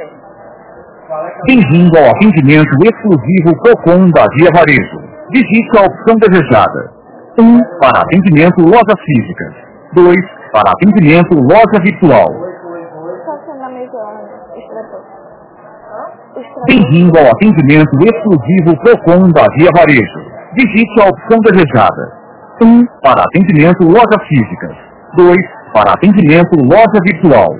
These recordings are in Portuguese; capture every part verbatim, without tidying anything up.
Bem-vindo ao atendimento exclusivo Procon da Via Varejo. Digite a opção desejada. um. Para atendimento lojas físicas. dois. Para atendimento loja virtual. Bem-vindo ao atendimento exclusivo Procon da Via Varejo. Digite a opção desejada. um. Para atendimento lojas físicas. dois. Para atendimento loja virtual.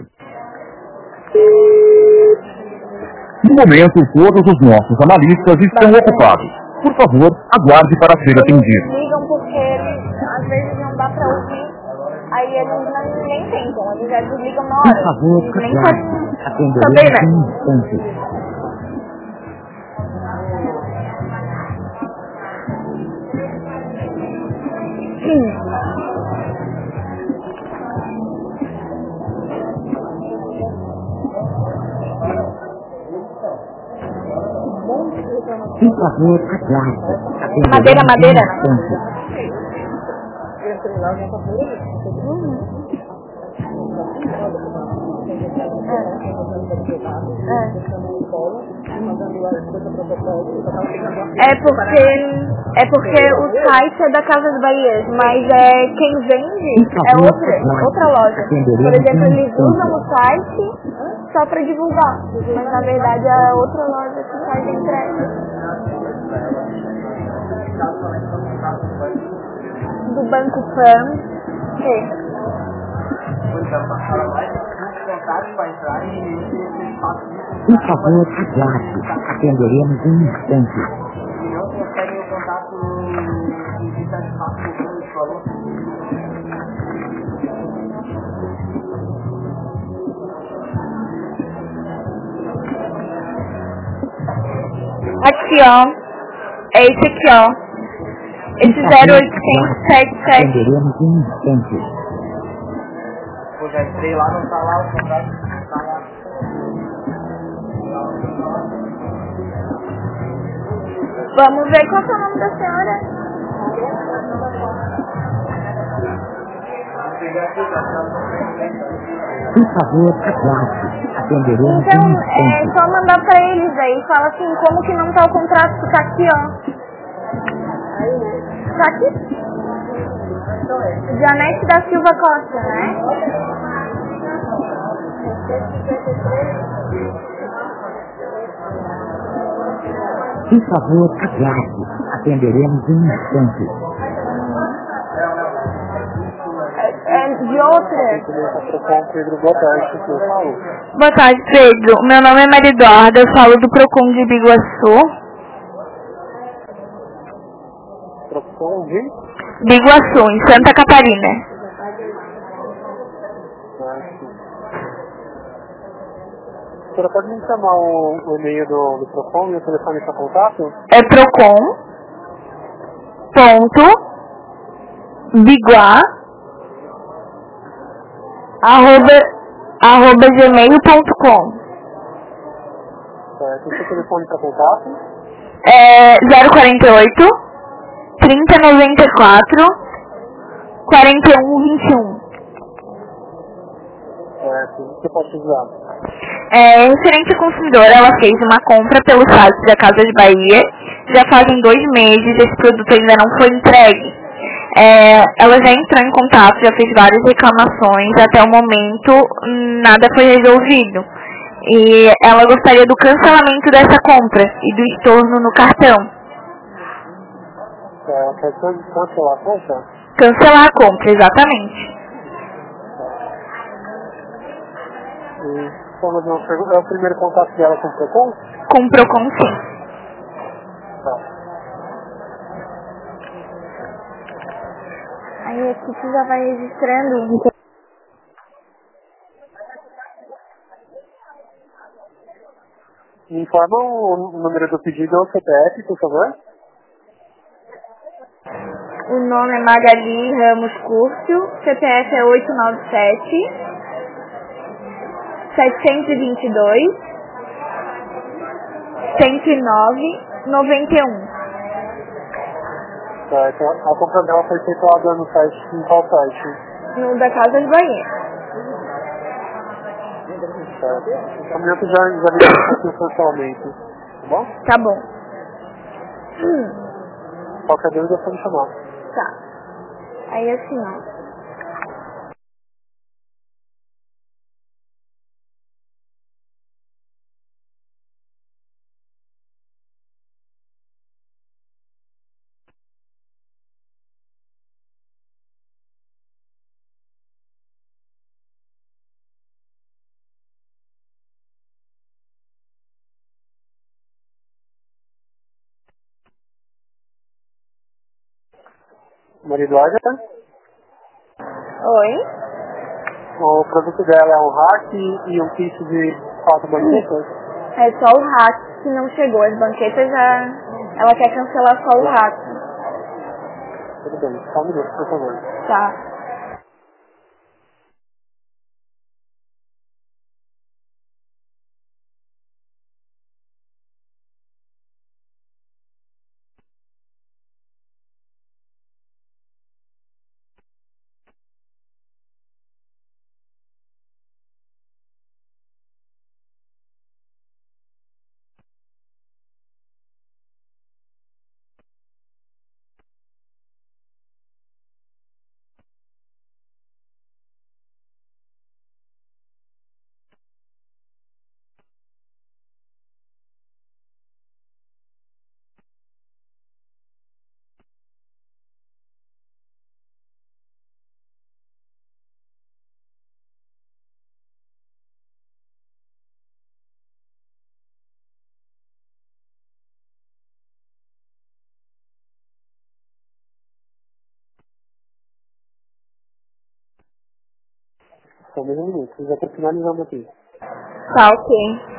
No momento, todos os nossos analistas estão ocupados. Por favor, aguarde para ser atendido. Eles ligam porque eles, às vezes não dá para ouvir, aí eles não, nem tentam, eles já desligam na hora. Por favor, Eles nem aguarde. sabem saber, né? Atenderemos em instantes. Sim. Por favor, aguarde. Madeira, madeira. É porque, é porque o site é da Casa de Bahia, mas é, quem vende é outra, outra loja. Por exemplo, eles usam o site só para divulgar, mas na verdade é outra loja que faz a entrega. Do Banco Pan. É. Por favor, aguarde. Atenderemos em um instante. Aqui, ó. É esse aqui, ó. Esse zero oitocentos setenta e sete. Atenderemos em um instante. Eu já entrei lá, não tá lá, o contrato tá lá. Vamos ver qual é o nome da senhora. Por favor, aguarde. Atenderemos em Então, um é instante. só mandar pra eles aí. Fala assim, como que não tá o contrato? Tá aqui, ó. Tá aqui? Janete da Silva Costa, né? Por favor, aguarde. Atenderemos em um instante. É, é de outra. Pedro, boa tarde, por favor. Boa tarde, Pedro. Meu nome é Maria Eduarda, eu falo do Procon de Biguaçu. Procon de? Biguaçu, em Santa Catarina. A senhora pode me chamar o, o e-mail do, do Procon e o telefone para contato? É Procon ponto biguá arroba, arroba gmail ponto com. Certo. E o seu telefone para contato? É zero quarenta e oito, trinta noventa e quatro, quarenta e um vinte e um. Certo. Você pode usar? É, referente à consumidora, ela fez uma compra pelo site da Casa de Bahia. Já fazem dois meses, esse produto ainda não foi entregue. É, ela já entrou em contato, já fez várias reclamações, até o momento nada foi resolvido. E ela gostaria do cancelamento dessa compra e do estorno no cartão. É, quer cancelar a conta? Cancelar a compra, exatamente. E como uma pergunta, é o primeiro contato dela com o Procon? Com o Procon, sim. Tá. Aí aqui você já vai registrando. Me informa o número do pedido ou C P F, por favor. O nome é Magali Ramos Curcio, C P F é oito nove sete, setecentos e vinte e dois, cento e nove, noventa e um. Certo. A compra dela foi feita lá no site, em qual site? No da Casa de Bahia. Certo. O caminhonete já, já me deu um pessoalmente. Tá bom? Tá bom. Hum. Qualquer dúvida pode chamar. Tá. Aí assim, ó. Maria Eduarda, Oi? o produto dela é um hack e um kit de quatro banquetas. É só o rato que não chegou. As banquetas já... Ela quer cancelar só o rato. Tudo bem, só um minuto, por favor. Tá. Só mais um minuto, já estou finalizando aqui. Tá, ok.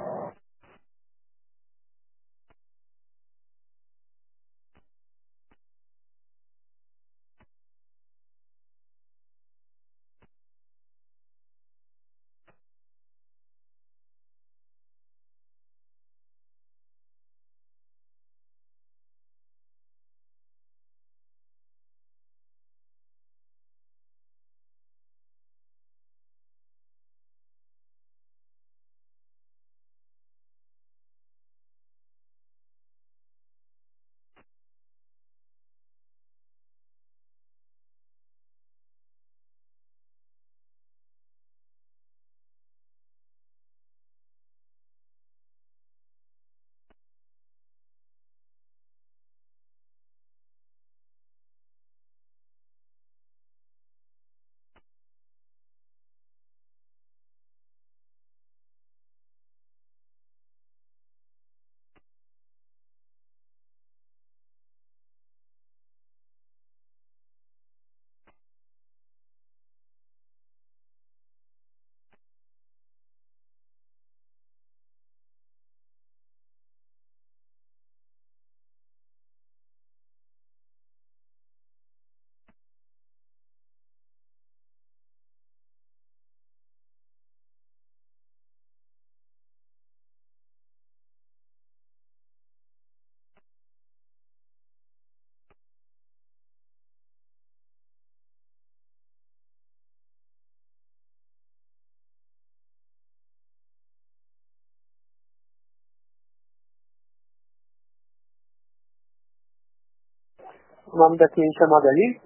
O nome da cliente é Magali?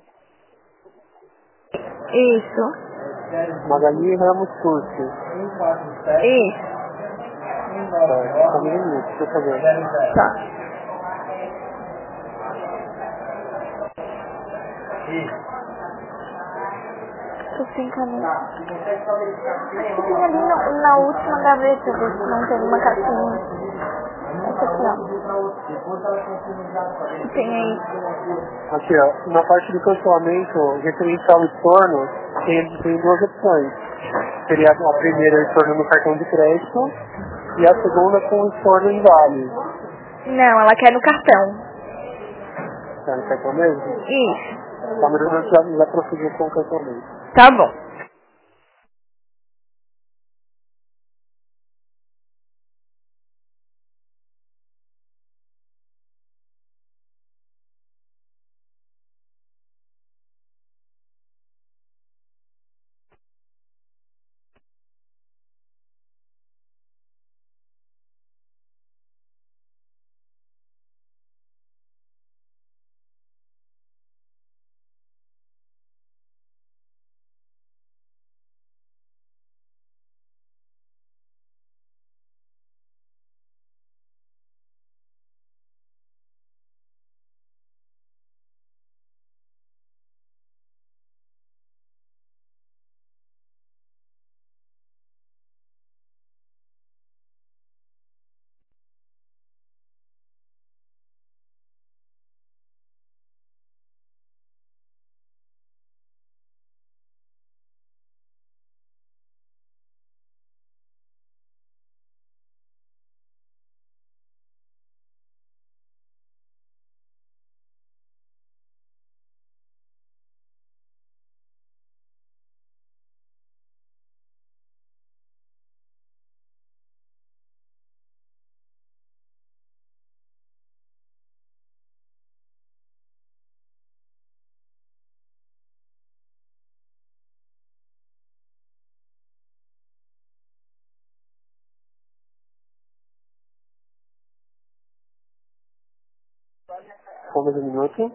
Isso. Magali Ramos Curso. Isso. Certo, só mais um minuto, por favor. Tá. Tô sem caneta. Acho que tem ali na, na última gaveta, ver se não tem uma caixinha. Essa aqui, ó. Que tem aí. Aqui, ó, na parte do cancelamento, referente ao estorno, tem, tem duas opções. Seria a primeira, o estorno no cartão de crédito, e a segunda com o estorno inválido. Não, ela quer no cartão. Tá no cartão mesmo? Isso. Tá, mas eu já, já prosseguiu com o cancelamento. Tá bom. só mais um minuto.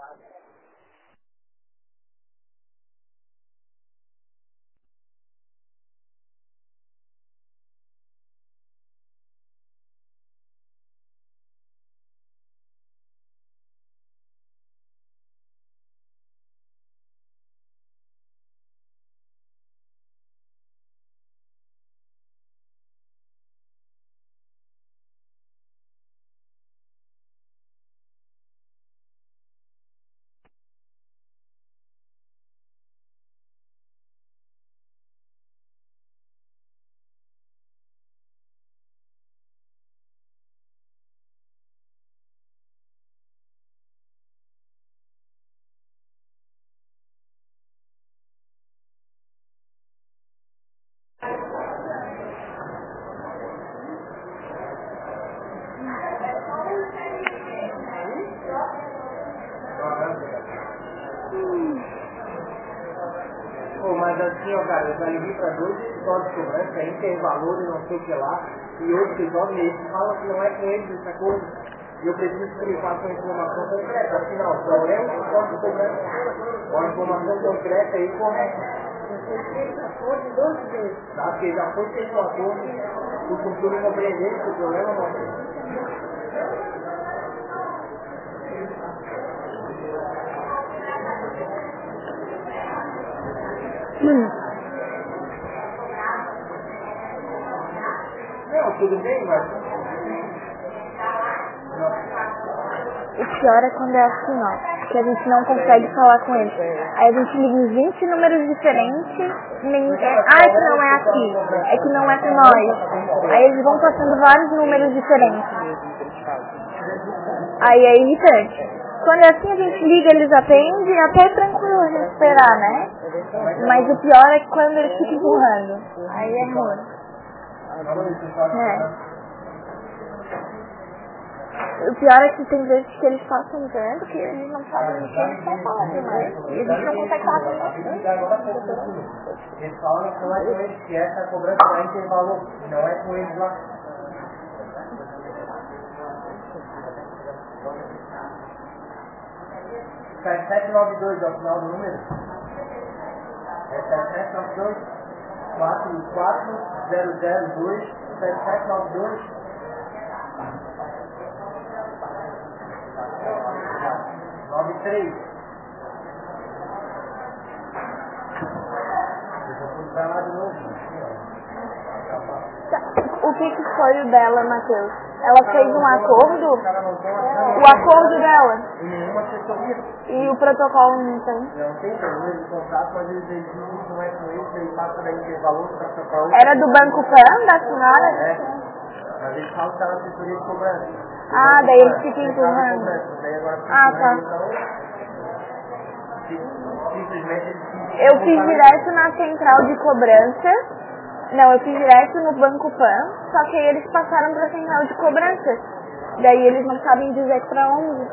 Pô, mas assim, ó, cara, eu já liguei pra dois escritórios de cobrança, aí tem valor e não sei o que lá, e outro escritório, e eles falam que não é com eles essa coisa, e eu preciso que ele faça uma informação concreta. Afinal, o problema é o escritório de cobrança. Uma informação concreta e correta. Tá, porque já foi feito um acordo, o futuro compreender que o problema não é. Hum. Não, tudo bem, mas... O pior é quando é assim, ó, que a gente não consegue falar com eles. Aí a gente liga em vinte números diferentes, nem... ah, é que não é aqui, é que não é com nós. Aí eles vão passando vários números diferentes. Aí é irritante. Quando é assim a gente liga, eles atendem, até é tranquilo a gente esperar, né? Mas o pior é quando eles ficam empurrando. Aí é ruim. É. O pior é que tem vezes que eles passam tanto que eles não sabem o que eles estão falando, né? E a gente não consegue falar com eles. Eles falam que não é com eles, que essa cobrança lá tem valor, não é com eles lá. sete sete nove dois é o final do número? É sete sete nove dois, quatro quatro zero zero dois, sete sete nove dois. nove três. Vai lá de novo. O que, que foi o dela, Matheus? Ela fez um acordo? O acordo dela? E nenhuma assessoria. E o protocolo não tem? Não tem problema de contrato, mas eles exigem que não é com eles, ele passa daí que valor para tocar. Era do Banco Pan, da senhora? É. Mas eles falam que está na assessoria de cobrança. Ah, daí eles ficam empurrando. Ah, tá. Eu fiz direto na central de cobrança. Não, eu fiz direto no Banco Pan, só que aí eles passaram pra central de cobrança. Daí eles não sabem dizer pra onde.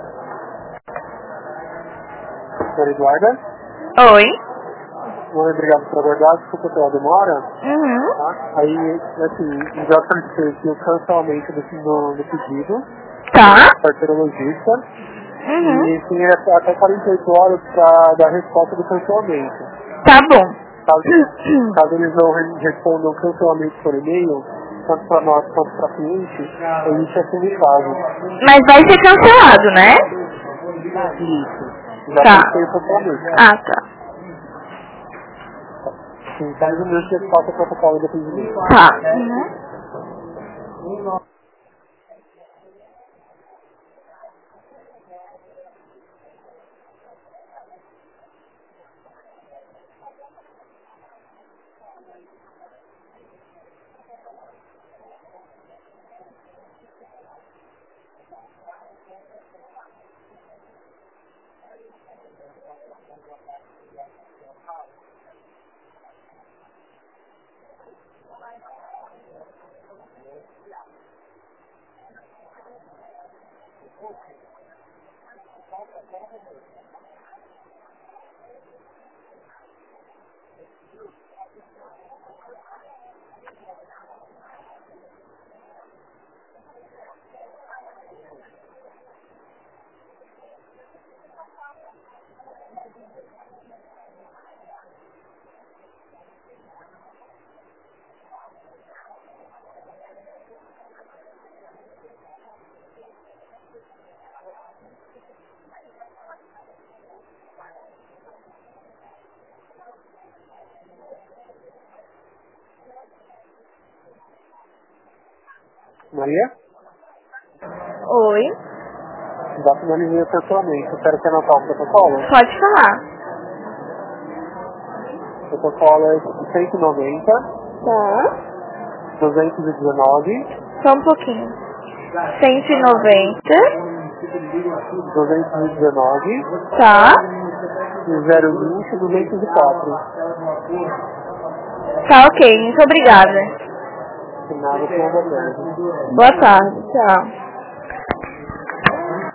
Senhora Eduarda? Oi. Muito obrigado por aguardar, desculpa pela demora. Uhum. Tá? Aí, assim, já solicitei aqui o cancelamento do, do, do pedido. Tá. Parceirologista. Uhum. E tem até quarenta e oito horas para dar a resposta do cancelamento. Tá bom. Caso, caso eles não respondam o cancelamento por e-mail, tanto para nós quanto para cliente, a gente assume o caso. Mas vai ser cancelado, né? Isso. Já Tá. pensei o cancelamento. Ah, tá. Em dez minutos eles passam o protocolo de atendimento. Tá. Uhum. Maria? Oi. Já finalizei o cancelamento. Quero que anotar o protocolo? Pode falar. O protocolo é cento e noventa, Tá. duzentos e dezenove, Só um pouquinho. cento e noventa. duzentos e dezenove, Tá. zero vinte, duzentos e quatro. Tá ok. Muito obrigada. De nada, tenha boa tarde. Boa tarde. Tchau.